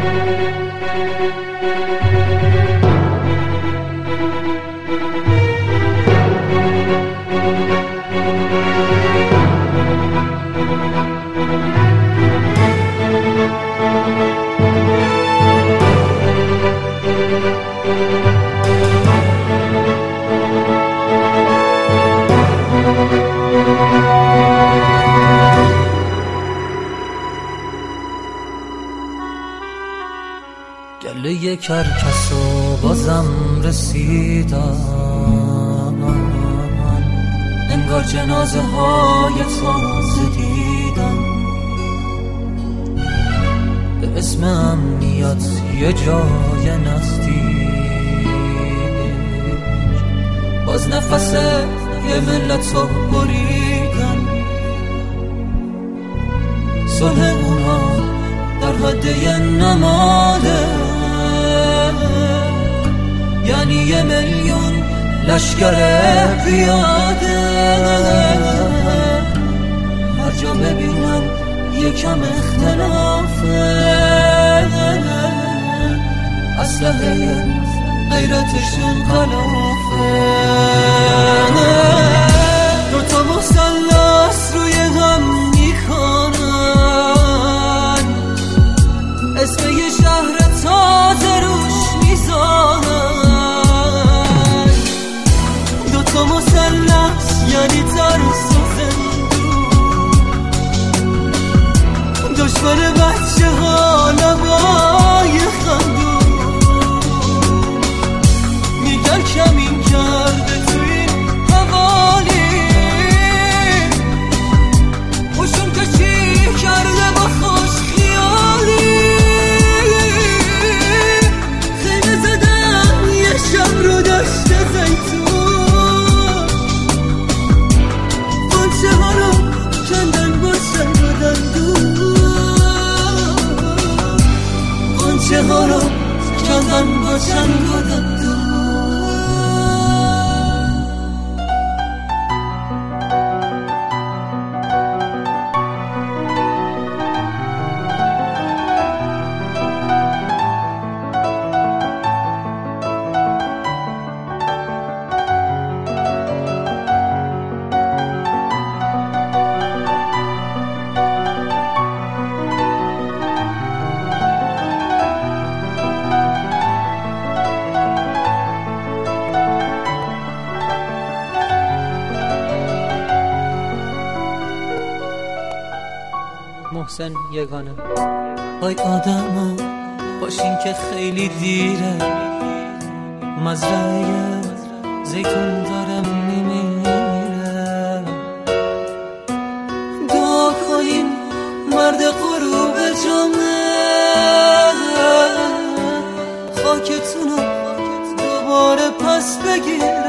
گله کرکس و بازم رسیدم، انگار جنازه های تازه دیدم. به اسم امنیت یه جای نزدیک باز نفس یه ملت رو بریدم. صلح اونا در حد یه نماده، یعنی 1,000,000 لشکر پیاده. هر جا ببینم یکم اختلافه، اسلحه غیرتشون خلافه. دوتا مثلث روی هم میکنن، اسم یه شهر تازه روش میزانن. دوتا مثلث یعنی ترس و زندون، دشمن بچه ها لبای خندون. میگن کمین کرده تو این حوالی، خوشون که چی کرده با خوش خیالی. خیمه زدم یه شب رو دشت زیتون، قنچه ها رو کندن با چنگ و دندون. قنچه ها رو کندن با چنگ و دندون. محسن یگانه. وای آدما باشین که خیلی دیره، مزرعه زیتون داره میمیره. دعا کنین مرد غروب جامعه، خاکتونو دوباره پس بگیر.